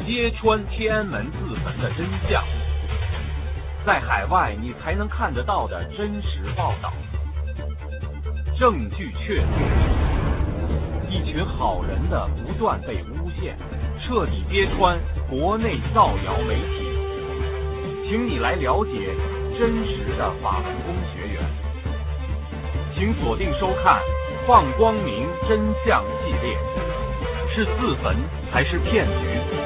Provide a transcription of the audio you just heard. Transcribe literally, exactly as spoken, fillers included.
揭穿天安门自焚的真相，在海外你才能看得到的真实报道。证据确凿，一群好人的不断被诬陷，彻底揭穿国内造谣媒体。请你来了解真实的法轮功学员。请锁定收看《放光明真相》系列，是自焚还是骗局？